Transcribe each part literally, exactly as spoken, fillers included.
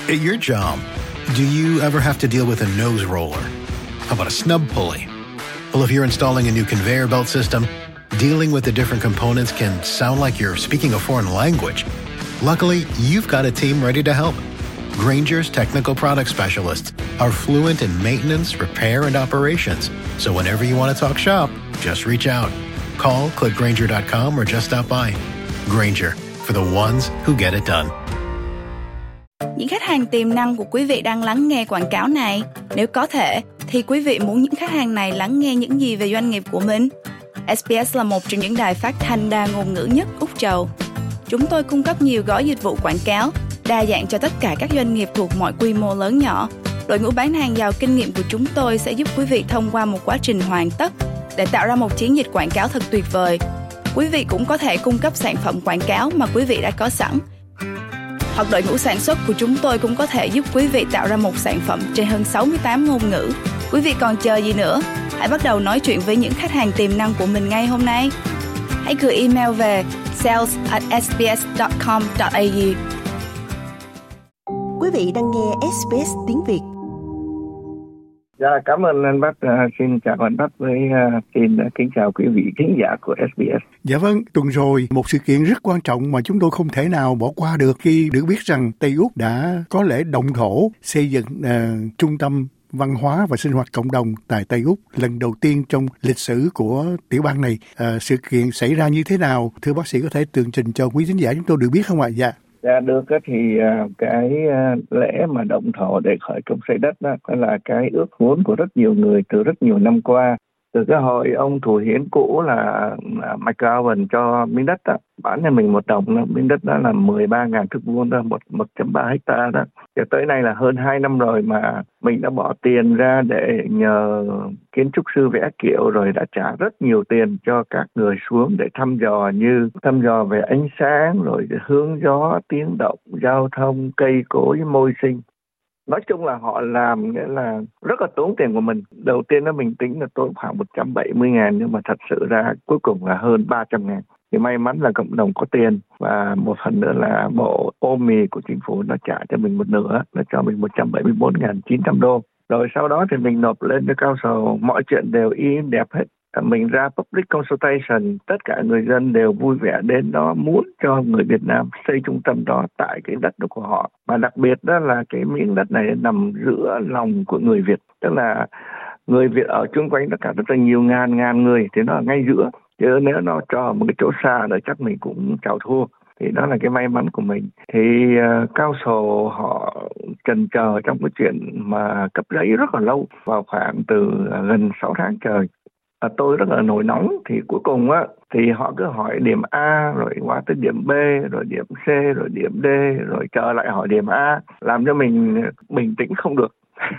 At your job, do you ever have to deal with a nose roller? How about a snub pulley? Well, if you're installing a new conveyor belt system, dealing with the different components can sound like you're speaking a foreign language. Luckily, you've got a team ready to help. Grainger's technical product specialists are fluent in maintenance, repair, and operations. So whenever you want to talk shop, just reach out. Call, click Grainger dot com, or just stop by. Grainger, for the ones who get it done. Những khách hàng tiềm năng của quý vị đang lắng nghe quảng cáo này. Nếu có thể, thì quý vị muốn những khách hàng này lắng nghe những gì về doanh nghiệp của mình? ét bê ét là một trong những đài phát thanh đa ngôn ngữ nhất Úc Châu. Chúng tôi cung cấp nhiều gói dịch vụ quảng cáo, đa dạng cho tất cả các doanh nghiệp thuộc mọi quy mô lớn nhỏ. Đội ngũ bán hàng giàu kinh nghiệm của chúng tôi sẽ giúp quý vị thông qua một quá trình hoàn tất để tạo ra một chiến dịch quảng cáo thật tuyệt vời. Quý vị cũng có thể cung cấp sản phẩm quảng cáo mà quý vị đã có sẵn. Hoặc đội ngũ sản xuất của chúng tôi cũng có thể giúp quý vị tạo ra một sản phẩm trên hơn sáu mươi tám ngôn ngữ. Quý vị còn chờ gì nữa? Hãy bắt đầu nói chuyện với những khách hàng tiềm năng của mình ngay hôm nay. Hãy gửi email về sales at s b s dot com dot a u. Quý vị đang nghe ét bê ét tiếng Việt. Dạ, cảm ơn anh Bách. À, xin chào anh Bách với uh, xin uh, kính chào quý vị khán giả của ét bê ét. Dạ vâng, tuần rồi một sự kiện rất quan trọng mà chúng tôi không thể nào bỏ qua được khi được biết rằng Tây Úc đã có lễ động thổ xây dựng uh, trung tâm văn hóa và sinh hoạt cộng đồng tại Tây Úc lần đầu tiên trong lịch sử của tiểu bang này. À, sự kiện xảy ra như thế nào? Thưa bác sĩ có thể tường trình cho quý khán giả chúng tôi được biết không ạ? Dạ. Dạ được, thì cái lễ mà động thổ để khởi công xây đất đó là cái ước muốn của rất nhiều người từ rất nhiều năm qua. Từ cái hồi ông thủ hiến cũ là McGowan cho miếng đất đó, bán cho mình một đồng đó, miếng đất đó là mười ba nghìn thước vuông đó, một một phẩy ba hecta đó. Cho tới nay là hơn hai năm rồi mà mình đã bỏ tiền ra để nhờ kiến trúc sư vẽ kiểu, rồi đã trả rất nhiều tiền cho các người xuống để thăm dò, như thăm dò về ánh sáng, rồi hướng gió, tiếng động, giao thông, cây cối, môi sinh. Nói chung là họ làm nghĩa là rất là tốn tiền của mình. Đầu tiên đó mình tính là tốn khoảng một trăm bảy mươi ngàn, nhưng mà thật sự ra cuối cùng là hơn ba trăm ngàn. Thì may mắn là cộng đồng có tiền, và một phần nữa là bộ ô em i của chính phủ nó trả cho mình một nửa, nó cho mình một trăm bảy mươi bốn nghìn chín trăm đô. Rồi sau đó thì mình nộp lên cho council, mọi chuyện đều y đẹp hết. Mình ra public consultation, tất cả người dân đều vui vẻ đến đó, muốn cho người Việt Nam xây trung tâm đó tại cái đất đó của họ. Mà đặc biệt đó là cái miếng đất này nằm giữa lòng của người Việt, tức là người Việt ở chung quanh tất cả rất là nhiều ngàn ngàn người, thì nó ở ngay giữa. Chứ nếu nó cho một cái chỗ xa rồi chắc mình cũng chào thua. Thì đó là cái may mắn của mình. Thì uh, council họ chần chờ trong cái chuyện mà cấp giấy rất là lâu, vào khoảng từ uh, gần sáu tháng trời. À, tôi rất là nổi nóng, thì cuối cùng á thì họ cứ hỏi điểm A, rồi qua tới điểm B, rồi điểm C, rồi điểm D, rồi trở lại hỏi điểm A, làm cho mình bình tĩnh không được.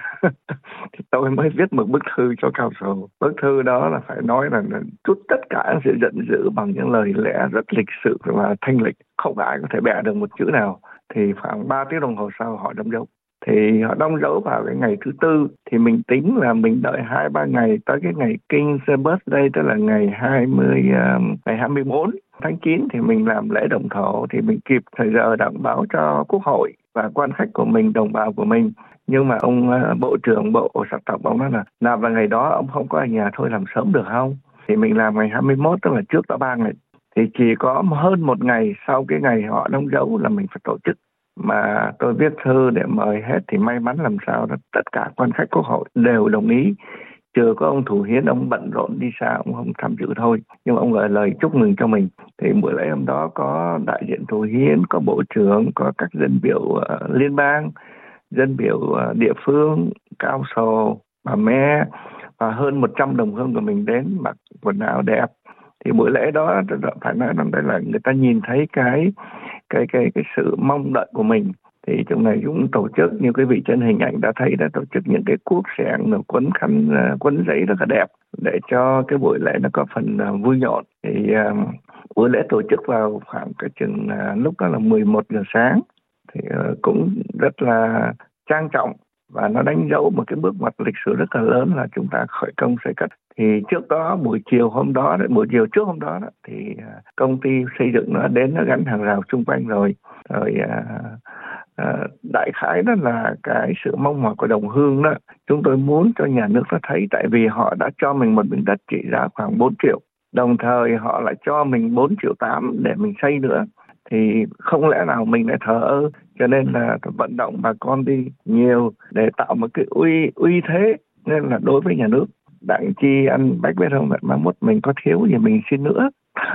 Thì tôi mới viết một bức thư cho council. Bức thư đó là phải nói là chút tất cả sự giận dữ bằng những lời lẽ rất lịch sự và thanh lịch, không ai có thể bẻ được một chữ nào. Thì khoảng ba tiếng đồng hồ sau họ đóng dấu. Thì họ đóng dấu vào cái ngày thứ tư, thì mình tính là mình đợi hai ba ngày tới cái ngày King's Birthday, tức là ngày hai mươi uh, ngày hai mươi bốn tháng chín thì mình làm lễ động thổ, thì mình kịp thời giờ đặng báo cho quốc hội và quan khách của mình, đồng bào của mình. Nhưng mà ông uh, bộ trưởng bộ sắc tộc ông nói là nào vào ngày đó ông không có ở nhà thôi, làm sớm được không? Thì mình làm ngày hai mươi mốt, tức là trước đó ba ngày. Thì chỉ có hơn một ngày sau cái ngày họ đóng dấu là mình phải tổ chức. Mà tôi viết thư để mời hết, thì may mắn làm sao đó tất cả quan khách quốc hội đều đồng ý, trừ có ông thủ hiến, ông bận rộn đi xa, ông không tham dự thôi, nhưng mà ông gửi lời chúc mừng cho mình. Thì buổi lễ hôm đó có đại diện thủ hiến, có bộ trưởng, có các dân biểu uh, liên bang, dân biểu uh, địa phương, council, bà mẹ, và hơn một trăm đồng hương của mình đến mặc quần áo đẹp. Thì buổi lễ đó phải nói rằng đây là người ta nhìn thấy cái cái cái cái sự mong đợi của mình. Thì trong này cũng tổ chức, như quý vị trên hình ảnh đã thấy, đã tổ chức những cái cuốc xẻng, quấn khăn, quấn giấy rất là đẹp để cho cái buổi lễ nó có phần vui nhộn. Thì uh, buổi lễ tổ chức vào khoảng cái chừng uh, lúc đó là mười một giờ sáng, thì uh, cũng rất là trang trọng, và nó đánh dấu một cái bước ngoặt lịch sử rất là lớn là chúng ta khởi công xây cất. Thì trước đó buổi chiều hôm đó, buổi chiều trước hôm đó, đó thì công ty xây dựng nó đến, nó gắn hàng rào xung quanh rồi, rồi À, đại khái đó là cái sự mong mỏi của đồng hương đó. Chúng tôi muốn cho nhà nước nó thấy, tại vì họ đã cho mình một miếng đất trị giá khoảng bốn triệu. Đồng thời họ lại cho mình bốn triệu tám để mình xây nữa. Thì không lẽ nào mình lại thờ ơ. Cho nên là vận động bà con đi nhiều để tạo một cái uy uy thế. Nên là đối với nhà nước, đặng chi anh Bách biết không, mai mốt mình có thiếu gì mình xin nữa.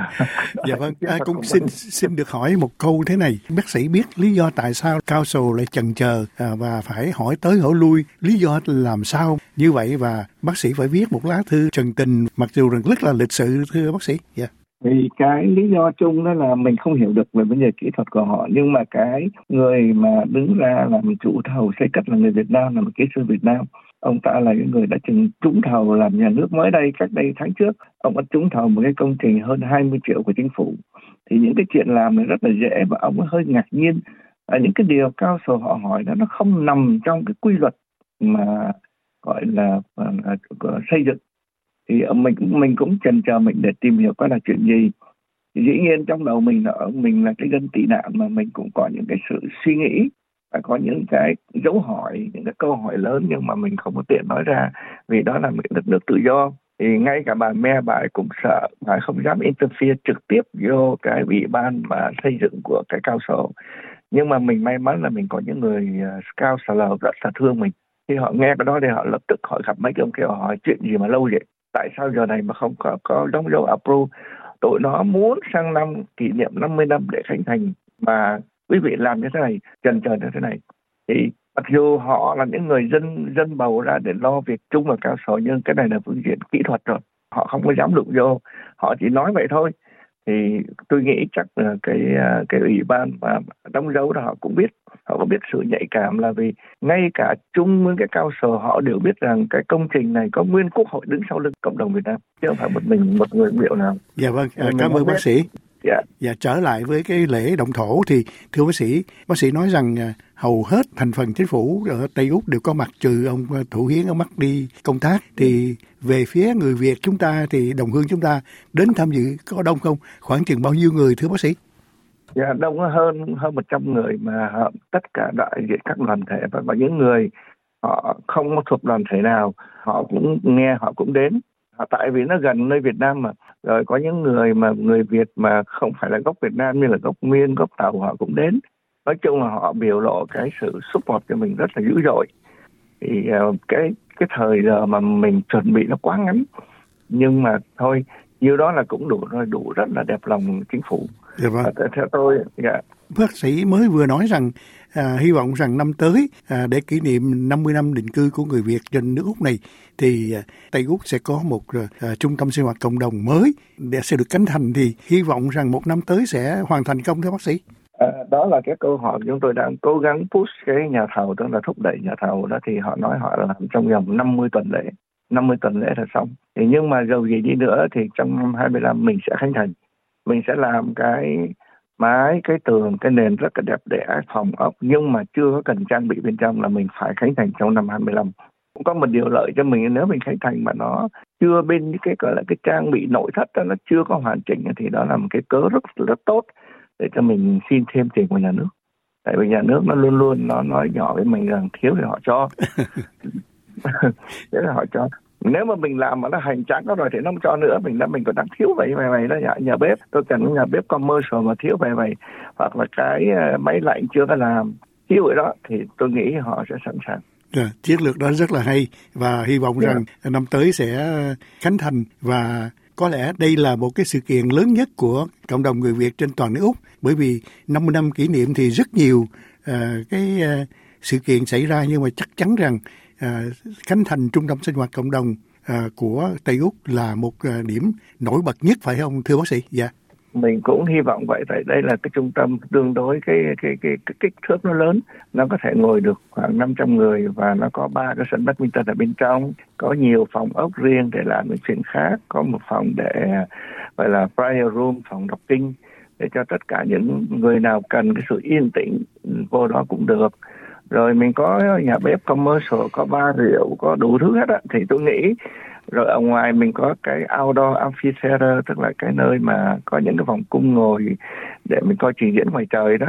Dạ vâng, à, cũng xin xin được hỏi một câu thế này. Bác sĩ biết lý do tại sao council lại chần chờ à, và phải hỏi tới hỏi lui, lý do làm sao như vậy, và bác sĩ phải viết một lá thư trần tình mặc dù rằng rất là lịch sự, thưa bác sĩ. Dạ. Vì cái lý do chung đó là mình không hiểu được về vấn đề kỹ thuật của họ, nhưng mà cái người mà đứng ra làm chủ thầu xây cất là người Việt Nam, là một kỹ sư Việt Nam. Ông ta là những người đã từng trúng thầu làm nhà nước mới đây, cách đây tháng trước. Ông đã trúng thầu một cái công trình hơn hai mươi triệu của chính phủ. Thì những cái chuyện làm này rất là dễ, và ông ấy hơi ngạc nhiên. À, những cái điều cao sở họ hỏi đó nó không nằm trong cái quy luật mà gọi là, là, là, là xây dựng. Thì mình mình cũng chần chờ mình để tìm hiểu coi là chuyện gì. Thì dĩ nhiên trong đầu mình là mình là cái dân tị nạn, mà mình cũng có những cái sự suy nghĩ và có những cái dấu hỏi, những cái câu hỏi lớn, nhưng mà mình không có tiện nói ra vì đó là một đất nước tự do. Thì ngay cả bà Mayor bà cũng sợ, bà không dám interfere trực tiếp vô cái ủy ban mà xây dựng của cái council. Nhưng mà mình may mắn là mình có những người councilor rất là thương mình. Khi họ nghe cái đó thì họ lập tức họ gặp mấy cái ông kia, họ hỏi chuyện gì mà lâu vậy? Tại sao giờ này mà không có, có đóng dấu approve? Tụi nó muốn sang năm kỷ niệm năm mươi năm để khánh thành mà quý vị làm như thế này, chần chờ như thế này. Thì mặc dù họ là những người dân dân bầu ra để lo việc chung và cao sở, nhưng cái này là phương diện kỹ thuật rồi, họ không có dám đụng vô, họ chỉ nói vậy thôi. Thì tôi nghĩ chắc là cái cái ủy ban mà đóng dấu đó họ cũng biết, họ có biết sự nhạy cảm, là vì ngay cả chung với cái cao sở họ đều biết rằng cái công trình này có nguyên quốc hội đứng sau lưng cộng đồng Việt Nam, chứ không phải một mình một người biểu nào. Dạ vâng, à, cảm ơn bác sĩ. Dạ. Dạ, trở lại với cái lễ động thổ thì thưa bác sĩ, bác sĩ nói rằng à, hầu hết thành phần chính phủ ở Tây Úc đều có mặt, trừ ông Thủ Hiến ở Mắc đi công tác. Thì về phía người Việt chúng ta thì đồng hương chúng ta đến tham dự có đông không? Khoảng chừng bao nhiêu người thưa bác sĩ? Dạ, đông hơn hơn một trăm người, mà họ, tất cả đại diện các đoàn thể và, và những người họ không thuộc đoàn thể nào họ cũng nghe, họ cũng đến. Tại vì nó gần nơi Việt Nam mà. Rồi có những người mà người Việt mà không phải là gốc Việt Nam như là gốc Nguyên, gốc Tàu, họ cũng đến. Nói chung là họ biểu lộ cái sự support cho mình rất là dữ dội. Thì uh, cái cái thời giờ mà mình chuẩn bị nó quá ngắn, nhưng mà thôi, như đó là cũng đủ rồi, đủ rất là đẹp lòng chính phủ. Dạ vâng. À, theo tôi, dạ. Bác sĩ mới vừa nói rằng à, hy vọng rằng năm tới à, để kỷ niệm năm mươi năm định cư của người Việt trên nước Úc này thì à, Tây Úc sẽ có một à, trung tâm sinh hoạt cộng đồng mới để sẽ được cánh thành, thì hy vọng rằng một năm tới sẽ hoàn thành công thưa bác sĩ. À, đó là cái câu hỏi chúng tôi đang cố gắng push cái nhà thầu, tức là thúc đẩy nhà thầu đó. Thì họ nói họ làm trong vòng năm mươi tuần lễ, năm mươi tuần lễ là xong. Thì nhưng mà dầu gì đi nữa thì trong năm hai mươi lăm mình sẽ khánh thành. Mình sẽ làm cái mái, cái tường, cái nền rất là đẹp đẽ, phòng ốc, nhưng mà chưa có cần trang bị bên trong, là mình phải khánh thành trong năm hai mươi lăm. Cũng có một điều lợi cho mình, nếu mình khánh thành mà nó chưa bên cái gọi là cái trang bị nội thất đó, nó chưa có hoàn chỉnh, thì đó là một cái cớ rất rất tốt để cho mình xin thêm tiền của nhà nước. Tại vì nhà nước nó luôn luôn nó nói nhỏ với mình rằng thiếu thì họ cho. Thế là họ cho. Nếu mà mình làm mà nó hành tráng đó rồi thì nó không cho nữa. Mình đã mình còn đang thiếu vậy vậy vậy đó, nhà, nhà bếp tôi cần nhà bếp commercial mà thiếu vậy vậy, hoặc là cái máy lạnh chưa có làm thiếu vậy đó, thì tôi nghĩ họ sẽ sẵn sàng. Yeah, chiến lược đó rất là hay, và hy vọng yeah. rằng năm tới sẽ khánh thành. Và có lẽ đây là một cái sự kiện lớn nhất của cộng đồng người Việt trên toàn nước Úc, bởi vì năm mươi năm kỷ niệm thì rất nhiều uh, cái uh, sự kiện xảy ra, nhưng mà chắc chắn rằng À, khánh thành trung tâm sinh hoạt cộng đồng à, của Tây Úc là một à, điểm nổi bật nhất, phải không thưa bác sĩ? Dạ. Mình cũng hy vọng vậy, tại đây là cái trung tâm tương đối cái cái cái, cái kích thước nó lớn, nó có thể ngồi được khoảng năm trăm người, và nó có ba cái sân badminton ở bên trong, có nhiều phòng ốc riêng để làm những chuyện khác, có một phòng để gọi là prayer room, phòng đọc kinh, để cho tất cả những người nào cần cái sự yên tĩnh vô đó cũng được. Rồi mình có nhà bếp commercial, có bar rượu, có đủ thứ hết á. Thì tôi nghĩ, rồi ở ngoài mình có cái outdoor amphitheater, tức là cái nơi mà có những cái vòng cung ngồi để mình coi trình diễn ngoài trời đó.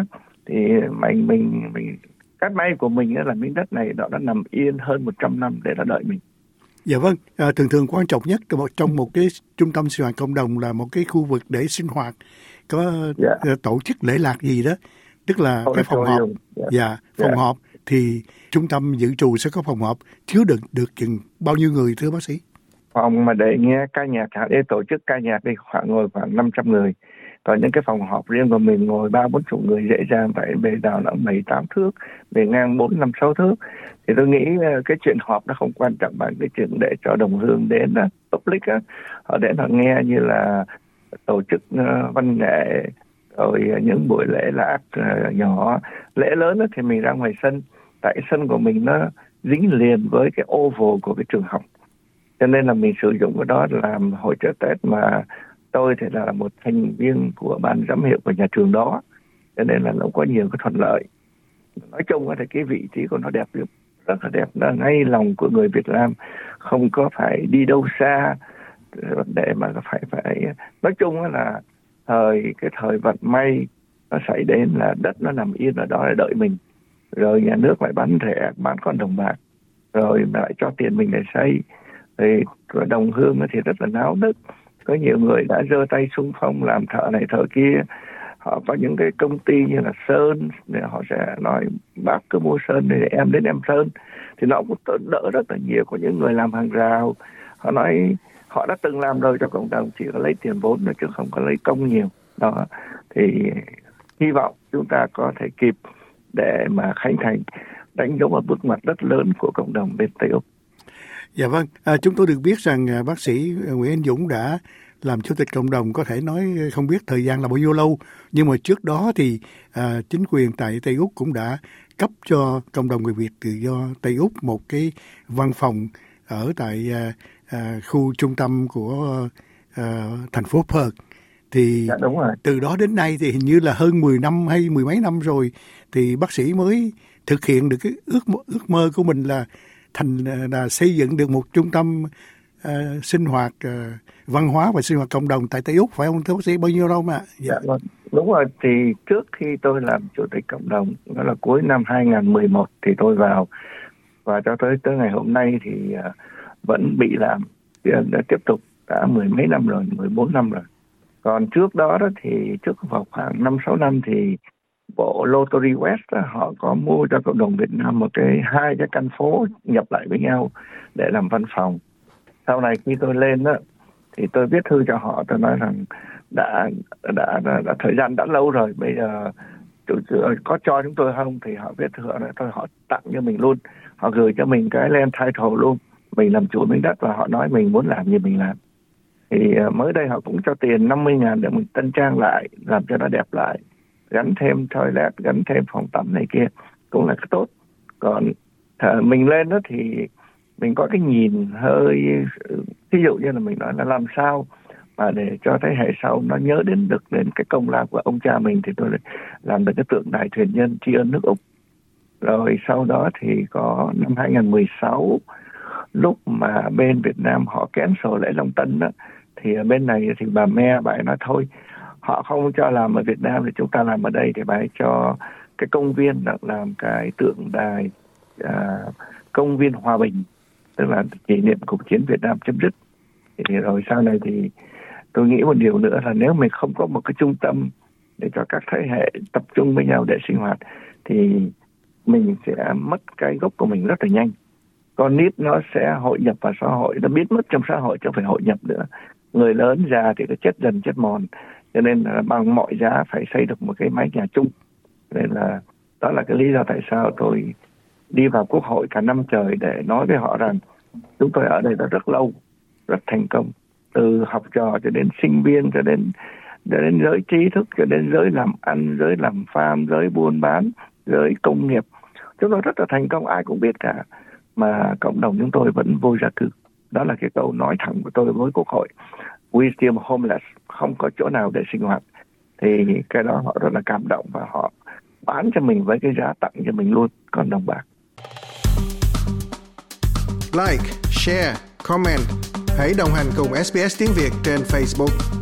thì mình mình mình cát may của mình là miếng đất này nó đã nằm yên hơn một trăm năm để nó đợi mình. Dạ vâng, à, thường thường quan trọng nhất trong một cái trung tâm sinh hoạt cộng đồng là một cái khu vực để sinh hoạt, có dạ. tổ chức lễ lạc gì đó, tức là Ôi, cái phòng họp. Dạ, dạ phòng dạ. họp thì trung tâm dự trù sẽ có phòng họp chứa được được chừng bao nhiêu người thưa bác sĩ? Phòng mà để nghe ca nhạc, để tổ chức ca nhạc đi khoảng ngồi khoảng năm trăm người. Còn những cái phòng họp riêng của mình ngồi ba bốn chục người dễ dàng, phải bề đào nó bảy tám thước, bề ngang bốn năm sáu thước. Thì tôi nghĩ cái chuyện họp nó không quan trọng bằng cái chuyện để cho đồng hương đến đó, public á, họ đến họ nghe như là tổ chức văn nghệ, rồi những buổi lễ lạc nhỏ. Lễ lớn đó thì mình ra ngoài sân, tại sân của mình nó dính liền với cái oval của cái trường học, cho nên là mình sử dụng cái đó làm hội chợ Tết. Mà tôi thì là một thành viên của ban giám hiệu của nhà trường đó, cho nên là nó có nhiều cái thuận lợi. Nói chung thì cái vị trí của nó đẹp, rất là đẹp, nó ngay lòng của người Việt Nam, không có phải đi đâu xa để mà phải phải nói chung là thời cái thời vận may nó xảy đến là đất nó nằm yên ở đó để đợi mình, rồi nhà nước lại bán rẻ, bán con đồng bạc, rồi lại cho tiền mình để xây. Thì đồng hương thì rất là náo nức, có nhiều người đã giơ tay xung phong làm thợ này thợ kia. Họ có những cái công ty như là sơn, để họ sẽ nói bác cứ mua sơn để em đến em sơn, thì nó cũng đỡ rất là nhiều. Có những người làm hàng rào, họ nói họ đã từng làm rồi cho cộng đồng, chỉ có lấy tiền vốn thôi chứ không có lấy công nhiều đó. Thì hy vọng chúng ta có thể kịp để mà khánh thành, đánh dấu một bước ngoặt rất lớn của cộng đồng bên Tây Úc. Dạ vâng, à, chúng tôi được biết rằng à, bác sĩ Nguyễn Anh Dũng đã làm chủ tịch cộng đồng, có thể nói không biết thời gian là bao nhiêu lâu, nhưng mà trước đó thì à, chính quyền tại Tây Úc cũng đã cấp cho cộng đồng người Việt tự do Tây Úc một cái văn phòng ở tại à, à, khu trung tâm của à, thành phố Perth. Thì dạ, đúng rồi. Từ đó đến nay thì hình như là hơn mười năm hay mười mấy năm rồi thì bác sĩ mới thực hiện được cái ước ước mơ của mình là thành là xây dựng được một trung tâm uh, sinh hoạt uh, văn hóa và sinh hoạt cộng đồng tại Tây Úc, phải không thưa bác sĩ? Bao nhiêu lâu mà? Dạ, dạ đúng rồi. Thì trước khi tôi làm chủ tịch cộng đồng, đó là cuối năm hai không một một thì tôi vào, và cho tới tới ngày hôm nay thì uh, vẫn bị làm, đã tiếp tục đã mười mấy năm rồi, mười bốn năm rồi. Còn trước đó đó thì trước vào khoảng năm sáu năm thì bộ Lottery West đó, họ có mua cho cộng đồng Việt Nam một cái hai cái căn phố nhập lại với nhau để làm văn phòng. Sau này khi tôi lên đó thì tôi viết thư cho họ, tôi nói rằng đã đã, đã, đã thời gian đã lâu rồi, bây giờ có cho chúng tôi không, thì họ viết thư là thôi họ tặng cho mình luôn, họ gửi cho mình cái land title luôn, mình làm chủ miếng đất và họ nói mình muốn làm gì mình làm. Thì mới đây họ cũng cho tiền năm mươi ngàn để mình tân trang lại, làm cho nó đẹp lại, gắn thêm toilet, gắn thêm phòng tắm này kia, cũng là cái tốt. Còn uh, mình lên đó thì mình có cái nhìn hơi, ví dụ như là mình nói là làm sao mà để cho thế hệ sau nó nhớ đến được đến cái công lao của ông cha mình, thì tôi làm được cái tượng đài thuyền nhân tri ân nước Úc. Rồi sau đó thì có năm hai không một sáu, lúc mà bên Việt Nam họ cancel lễ Long Tân đó, thì bên này thì bà Me bà ấy nói thôi, họ không cho làm ở Việt Nam thì chúng ta làm ở đây, thì bà ấy cho cái công viên làm cái tượng đài à, công viên hòa bình, tức là kỷ niệm cuộc chiến Việt Nam chấm dứt. Thì rồi sau này thì tôi nghĩ một điều nữa là nếu mình không có một cái trung tâm để cho các thế hệ tập trung với nhau để sinh hoạt thì mình sẽ mất cái gốc của mình rất là nhanh. Con nít nó sẽ hội nhập vào xã hội, nó biến mất trong xã hội chứ không phải hội nhập nữa. Người lớn già thì nó chết dần chết mòn, cho nên là bằng mọi giá phải xây được một cái mái nhà chung. Nên là đó là cái lý do tại sao tôi đi vào Quốc hội cả năm trời để nói với họ rằng chúng tôi ở đây đã rất lâu, rất thành công, từ học trò cho đến sinh viên, cho đến cho đến giới trí thức, cho đến giới làm ăn, giới làm farm, giới buôn bán, giới công nghiệp. Chúng tôi rất là thành công, ai cũng biết cả, mà cộng đồng chúng tôi vẫn vô gia cư. Đó là cái câu nói thẳng của tôi với Quốc hội. We still homeless, không có chỗ nào để sinh hoạt. Thì cái đó họ rất là cảm động và họ bán cho mình với cái giá tặng cho mình luôn, con đồng bạc. Like, share, comment. Hãy đồng hành cùng ét bê ét Tiếng Việt trên Facebook.